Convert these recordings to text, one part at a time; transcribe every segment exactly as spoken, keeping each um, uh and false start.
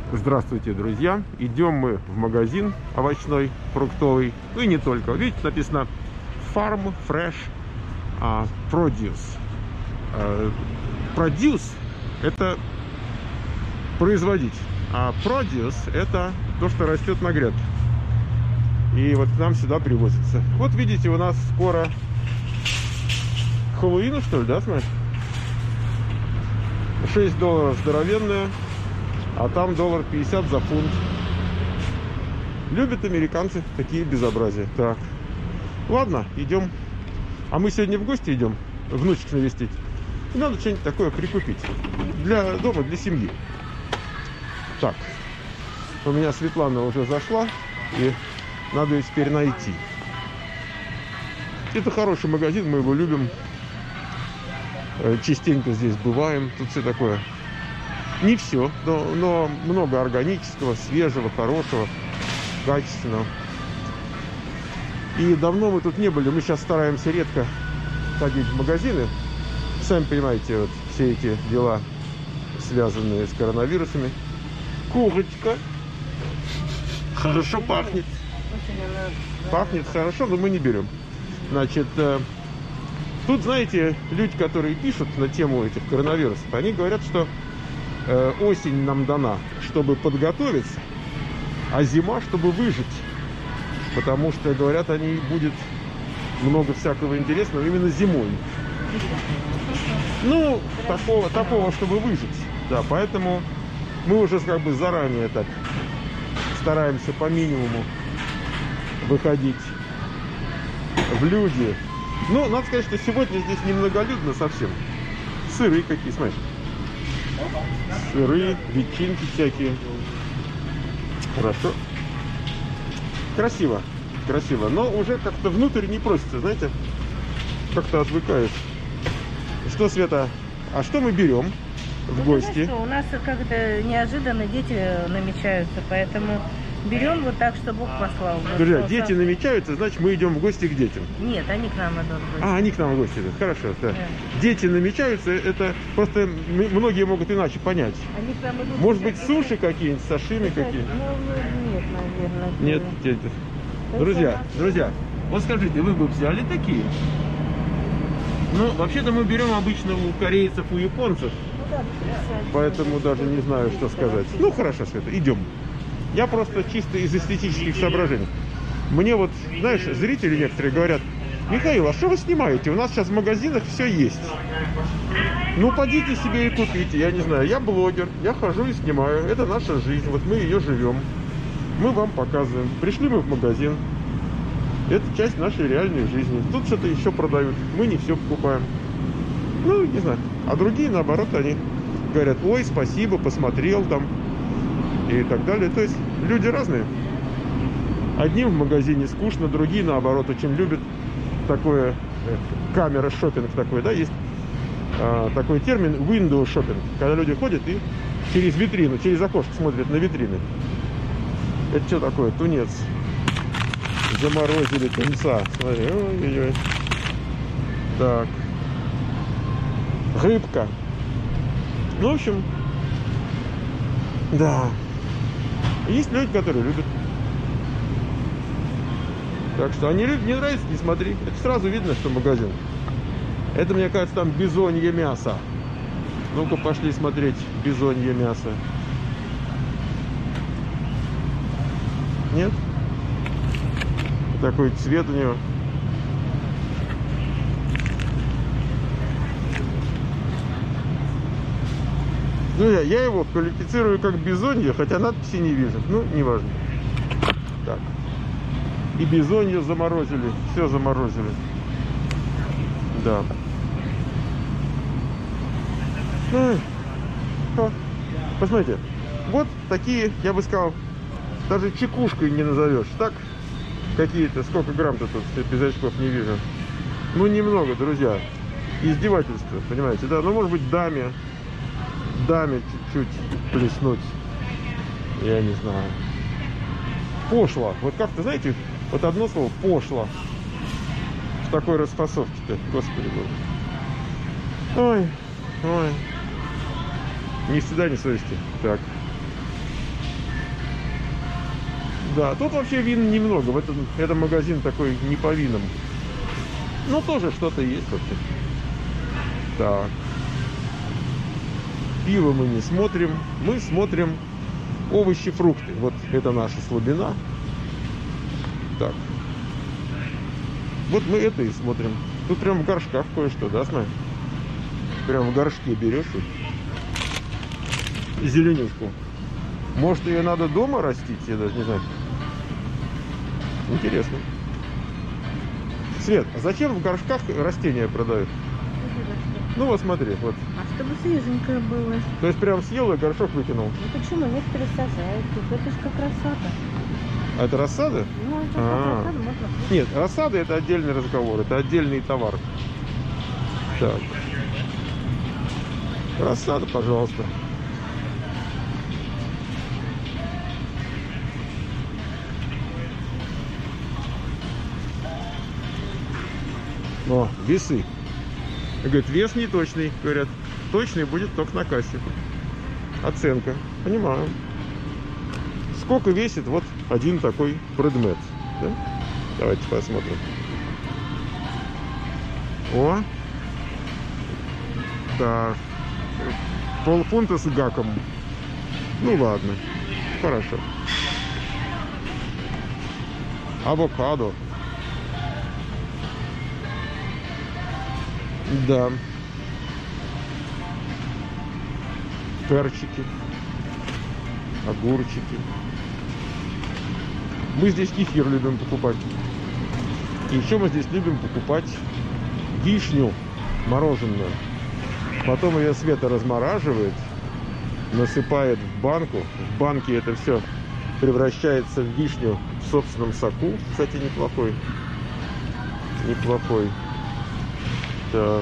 Здравствуйте, друзья! Идем мы в магазин овощной, фруктовый, ну и не только. Видите, написано Farm Fresh uh, Produce. Uh, produce – это производить, а produce – это то, что растет на грядке. И вот к нам сюда привозится. Вот видите, у нас скоро Хэллоуин, что ли, да, смотри? шесть долларов здоровенная. А там доллар пятьдесят за фунт. Любят американцы такие безобразия. Так, ладно, идем. А мы сегодня в гости идем, внучек навестить. И надо что-нибудь такое прикупить для дома, для семьи. Так, у меня Светлана уже зашла, и надо ее теперь найти. Это хороший магазин, мы его любим. Частенько здесь бываем. Тут все такое. Не все, но, но много органического, свежего, хорошего, качественного. И давно мы тут не были. Мы сейчас стараемся редко ходить в магазины. Сами понимаете, вот все эти дела, связанные с коронавирусами. Курочка. Хорошо пахнет. Пахнет хорошо, но мы не берем. Значит, тут, знаете, люди, которые пишут на тему этих коронавирусов, они говорят, что осень нам дана, чтобы подготовиться, а зима, чтобы выжить. Потому что, говорят, они, будет много всякого интересного именно зимой. Ну, такого, такого, чтобы выжить. Да, поэтому мы уже как бы заранее так стараемся по минимуму выходить в люди. Ну, надо сказать, что сегодня здесь немноголюдно совсем. Сыры какие, смотри. Сыры, ветчинки всякие. Хорошо. Красиво. Красиво. Но уже как-то внутрь не просится, знаете. Как-то отвыкаешь. Что, Света, а что мы берем в ну, гости? Что, у нас как-то неожиданно дети намечаются, поэтому берем вот так, что Бог послал. Друзья, дети намечаются, значит, мы идем в гости к детям. Нет, они к нам идут в гости. А, они к нам в гости идут. Хорошо, да. Да. Дети намечаются, это просто многие могут иначе понять. Они к нам идут. Может быть, суши какие-нибудь, сашими какие-нибудь? Ну, нет, наверное. Нет, дети. Друзья, друзья, вот скажите, вы бы взяли такие? Ну, вообще-то мы берем обычно у корейцев, у японцев. Ну, да, поэтому даже не знаю, что сказать. Ну, хорошо, Света, идем. Я просто чисто из эстетических соображений. Мне вот, знаешь, зрители некоторые говорят: Михаил, а что вы снимаете? У нас сейчас в магазинах все есть. Ну, подите себе и купите. Я не знаю, я блогер, я хожу и снимаю. Это наша жизнь, вот мы ее живем. Мы вам показываем. Пришли мы в магазин. Это часть нашей реальной жизни. Тут что-то еще продают. Мы не все покупаем. Ну, не знаю. А другие, наоборот, они говорят: ой, спасибо, посмотрел там. И так далее. То есть люди разные. Одним в магазине скучно, другие, наоборот, очень любят такое, э, камера шопинг такой, да, есть э, такой термин window shopping, когда люди ходят и через витрину, через окошко смотрят на витрины. Это что такое? Тунец. Заморозили тунца. Смотри, ой-ой-ой. Так. Рыбка. Ну, в общем, да. Есть люди, которые любят. Так что они любят, не нравится, не смотри. Это сразу видно, что магазин. Это, мне кажется, там бизонье мясо. Ну-ка, пошли смотреть бизонье мясо. Нет? Такой цвет у него. Ну, я, я его квалифицирую как бизонье, хотя надписи не вижу. Ну, неважно. Так. И бизонье заморозили. Все заморозили. Да. Ну, посмотрите. Вот такие, я бы сказал, даже чекушкой не назовешь. Так, какие-то, сколько грамм-то тут, без очков не вижу. Ну, немного, друзья. Издевательство, понимаете, да? Ну, может быть, даме. Даме чуть-чуть плеснуть. Я не знаю. Пошло. Вот как-то, знаете, вот одно слово — пошло. В такой расфасовке-то, господи боже. Ой, ой. Ни стыда, ни совести. Так. Да, тут вообще вин немного. В этом, это магазин такой не по винам. Ну, тоже что-то есть вообще. Так. Пиво мы не смотрим. Мы смотрим овощи, фрукты. Вот это наша слабина. Так. Вот мы это и смотрим. Тут прям в горшках кое-что, да, смотри? Прям в горшке берешь и зеленюшку. Может, ее надо дома растить? Я даже не знаю. Интересно. Свет, а зачем в горшках растения продают? Ну вот смотри, вот. А чтобы свеженькое было. То есть прям съел и горшок выкинул? Ну почему? Некоторые сажают. Это же как рассада. А это рассада? Ну, это А -а -а. как рассада можно. Нет, рассада это отдельный разговор, это отдельный товар. Так. Рассада, пожалуйста. О, весы. Говорят, вес не точный. Говорят, точный будет только на кассе. Оценка. Понимаю. Сколько весит вот один такой предмет? Да? Давайте посмотрим. О! Так. Полфунта с гаком. Ну ладно. Хорошо. Авокадо. Да. Перчики. Огурчики. Мы здесь кефир любим покупать. И еще мы здесь любим покупать вишню мороженую. Потом ее Света размораживает, насыпает в банку. В банке это все превращается в вишню в собственном соку. Кстати, неплохой. Неплохой. Да.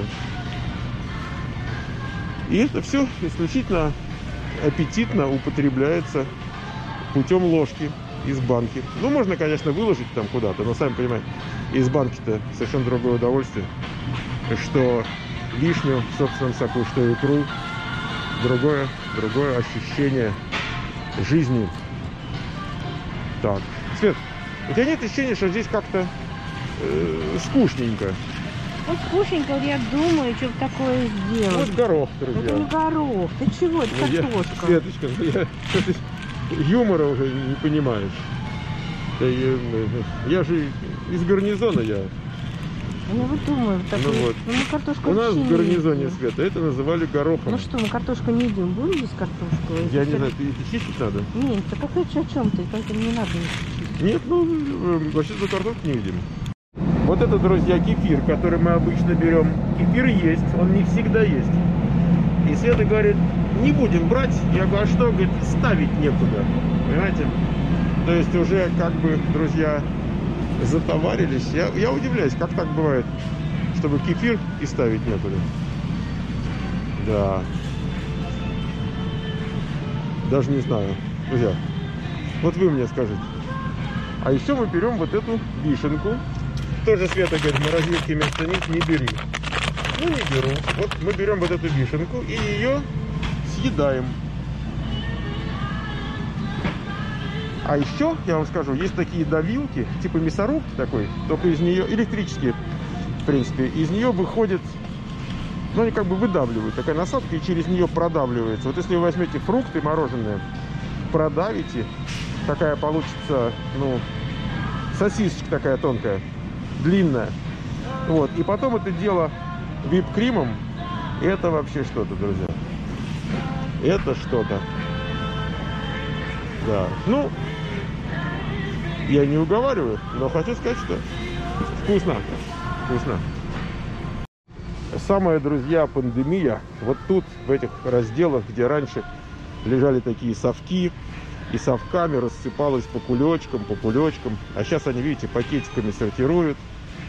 И это все исключительно аппетитно употребляется путем ложки из банки. Ну, можно, конечно, выложить там куда-то, но, сами понимаете, из банки-то совершенно другое удовольствие. Что вишню в собственном соку, что икру. Другое, другое ощущение жизни. Так. Свет, у тебя нет ощущения, что здесь как-то э, скучненько? Вот скучненько, вот я думаю, что такое сделать. Вот горох, друзья. Это не горох. Ты чего? Это Ну, картошка. Я, Светочка, ну я, ты юмора уже не понимаешь. Я, я, я же из гарнизона я. Я вот думаю, так Ну вот. Ну, мы картошку У нас вообще в не гарнизоне, едим. Света, это называли горохом. Ну что, мы картошку не едим. Будем есть картошку? Я Если не что- знаю, ты это чистить надо? Нет, да какой о чем ты? Поэтому не надо чистить. Нет, ну, э, вообще-то картошку не едим. Вот это, друзья, кефир, который мы обычно берем. Кефир есть, он не всегда есть. И Света говорит, не будем брать. Я говорю, а что? Говорит, ставить некуда. Понимаете? То есть уже как бы, друзья, затоварились. Я, я удивляюсь, как так бывает, чтобы кефир и ставить некуда. Да. Даже не знаю. Друзья, вот вы мне скажите. А еще мы берем вот эту вишенку. Тоже Света говорит, в морозилке вместо них не бери. Ну, не беру. Вот мы берем вот эту вишенку и ее съедаем. А еще, я вам скажу, есть такие давилки, типа мясорубки такой, только из нее, электрические, в принципе, из нее выходит, ну, они как бы выдавливают, такая насадка, и через нее продавливается. Вот если вы возьмете фрукты мороженые, продавите, такая получится, ну, сосисочка такая тонкая, длинная. Вот, и потом это дело вип-кримом, это вообще что-то, друзья. Это что-то. Да, ну, я не уговариваю, но хочу сказать, что вкусно, вкусно. Самая, друзья, пандемия, вот тут, в этих разделах, где раньше лежали такие совки, и совками рассыпалось по кулечкам, по кулечкам, а сейчас они, видите, пакетиками сортируют.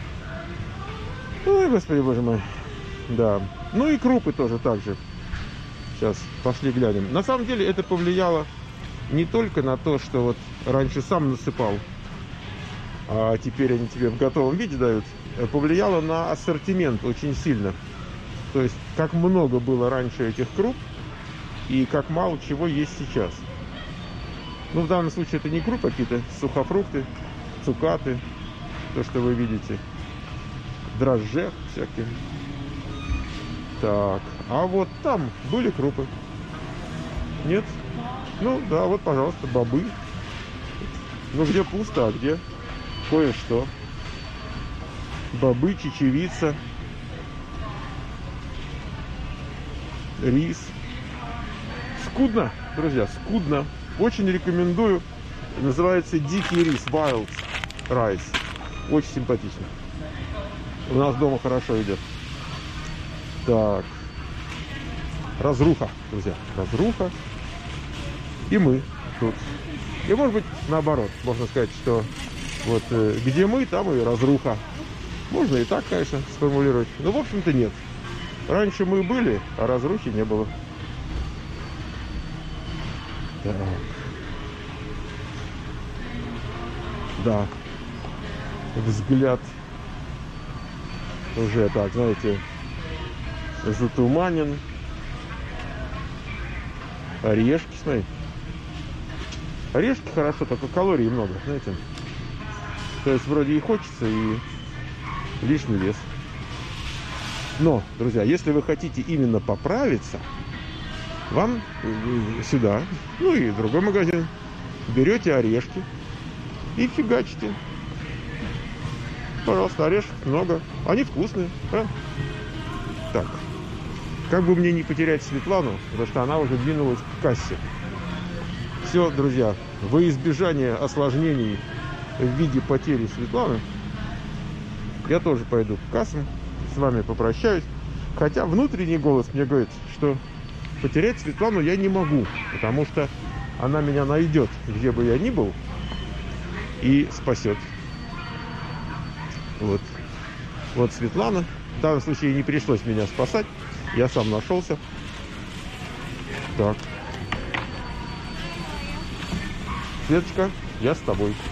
Ой, господи, боже мой, да. Ну и крупы тоже так же. Сейчас, пошли глянем. На самом деле это повлияло не только на то, что вот раньше сам насыпал, а теперь они тебе в готовом виде дают, повлияло на ассортимент очень сильно. То есть, как много было раньше этих круп и как мало чего есть сейчас. Ну, в данном случае это не крупы, какие-то сухофрукты, цукаты, то, что вы видите. Дрожжи всякие. Так, а вот там были крупы. Нет? Ну, да, вот, пожалуйста, бобы. Ну, где пусто, а где кое-что. Бобы, чечевица. Рис. Скудно, друзья, скудно. Очень рекомендую. Называется дикий рис, wild rice. Очень симпатично. У нас дома хорошо идет. Так. Разруха, друзья. Разруха. И мы тут. И может быть наоборот. Можно сказать, что вот э, где мы, там и разруха. Можно и так, конечно, сформулировать. Но в общем-то нет. Раньше мы были, а разрухи не было. Так. Да. Взгляд уже так, знаете, затуманен. Орешки, смотри. Орешки хорошо, только калорий много, знаете. То есть вроде и хочется, и лишний вес. Но, друзья, если вы хотите именно поправиться, вам сюда, ну и в другой магазин, берете орешки и фигачите. Пожалуйста, орешек много. Они вкусные. А? Так. Как бы мне не потерять Светлану, потому что она уже двинулась к кассе. Все, друзья, во избежание осложнений в виде потери Светланы, я тоже пойду к кассам, с вами попрощаюсь. Хотя внутренний голос мне говорит, что потерять Светлану я не могу, потому что она меня найдет, где бы я ни был, и спасет. Вот. Вот Светлана. В данном случае не пришлось меня спасать. Я сам нашелся. Так. Светочка, я с тобой.